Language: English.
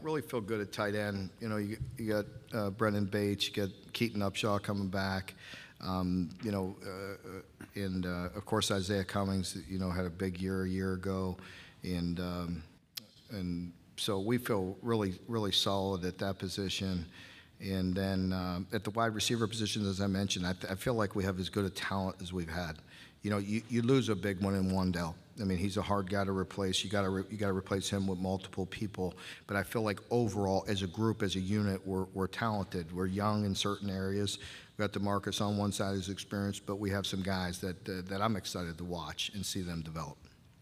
Really feel good at tight end. You know, you got Brendan Bates, you got Keaton Upshaw coming back. And of course Isaiah Cummings, had a big year a year ago, and so we feel really, really solid at that position. And then at the wide receiver position, as I mentioned, I feel like we have as good a talent as we've had. You lose a big one in Wandell. I mean, he's a hard guy to replace. You got to replace him with multiple people. But I feel like overall, as a group, as a unit, we're talented. We're young in certain areas. We got DeMarcus on one side, who's experienced, but we have some guys that I'm excited to watch and see them develop.